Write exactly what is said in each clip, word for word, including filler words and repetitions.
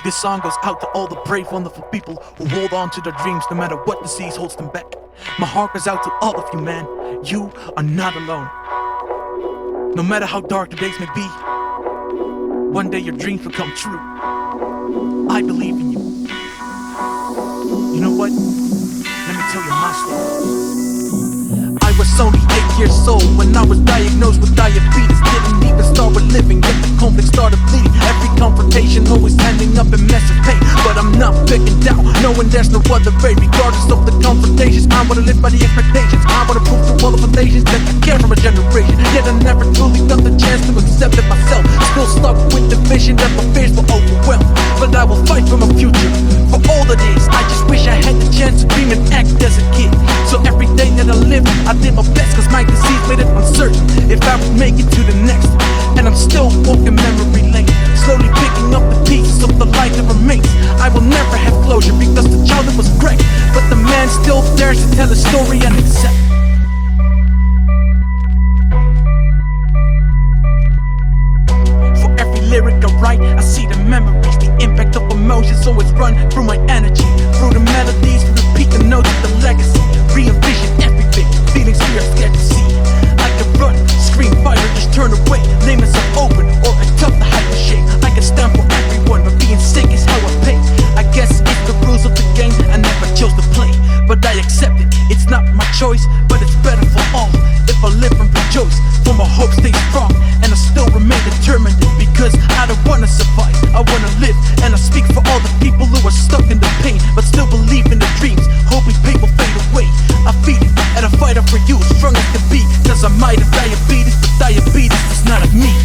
This song goes out to all the brave, wonderful people who hold on to their dreams no matter what disease holds them back. My heart goes out to all of you, man. You are not alone. No matter how dark the days may be, one day your dreams will come true. I believe in you. You know what? Let me tell you my story. I was only eight years old when I was diagnosed with diabetes. Didn't even start with living, yet the conflict started bleeding. Every confrontation always ending up in massive pain. But I'm not backing down, knowing there's no other way. Regardless of the confrontations, I wanna live by the expectations. I wanna prove to all the foundations that I care from a generation. Yet I never truly got the chance to accept it myself. Still stuck with the vision that my fears will overwhelm. But I will fight for my future, for all that is. I just wish I had the chance to dream and act as a kid. So every day that I live, I did my best, cause my disease made it uncertain if I would make it to the next. And I'm still walking memory lane, slowly picking up the pieces of the life that remains. I will never have closure because the childhood was great, but the man still dares to tell a story and accept. For every lyric I write, I see the memories. The impact of emotions always run through my energy. Through the melodies, we repeat the notes of the legacy. Re-envision everything, feelings we are scared to see. I can run, scream fire, just turn away. Lay myself open, or I tough to hide the shame. I can stand for everyone, but being sick is how I pay. I guess it's the rules of the game, I never chose to play, but I accept it. It's not my choice, but it's better for all. If I live and rejoice, for my hope stays strong, and I still remain determined. Because I don't wanna survive, I wanna live. And I speak for all the people who are stuck in the pain, but still believe in the dreams, hoping pain will fade away. I feed it, and I fight up for you, strong as can be. Cause I might have diabetes, but diabetes is not of me.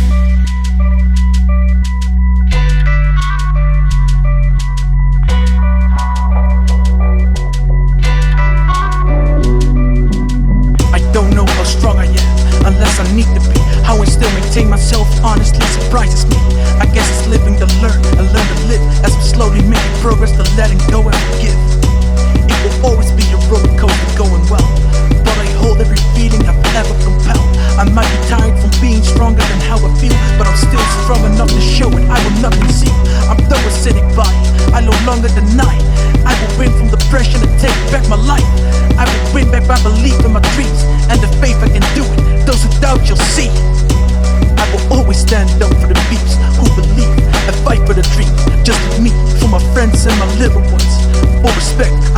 I don't know how strong I am, unless I need to be. How I still maintain myself honestly surprises me. I guess it's living to learn, and learn to live. As I'm slowly making progress to letting go and forgive. It will always be a roller coaster going well, but I hold every feeling I've ever compelled. I might be tired from being stronger than how I feel, but I'm still strong enough to show it. I will not conceal. I'm done with sitting by, I no longer deny. I will win from depression and take back my life. I will win back my belief in my dreams, and the faith I can do it. Those who doubt you'll see. I will always stand up for the peeps who believe and fight for the dream. Just like me, for my friends and my little ones. For respect,